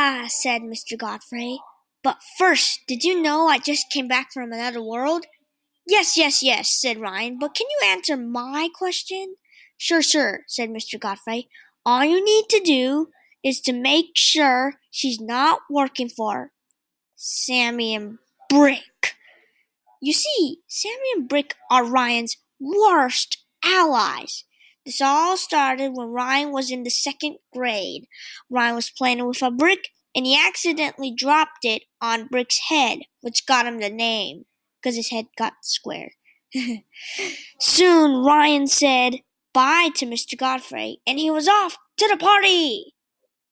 said Mr. Godfrey. But first, did you know I just came back from another world? Yes, said Ryan, but can you answer my question? Sure, said Mr. Godfrey. All you need to do is to make sure she's not working for Sammy and Brick. You see, Sammy and Brick are Ryan's worst allies. This all started when Ryan was in the 2nd grade. Ryan was playing with a brick, and he accidentally dropped it on Brick's head, which got him the name, because his head got square. Soon, Ryan said bye to Mr. Godfrey, and he was off to the party.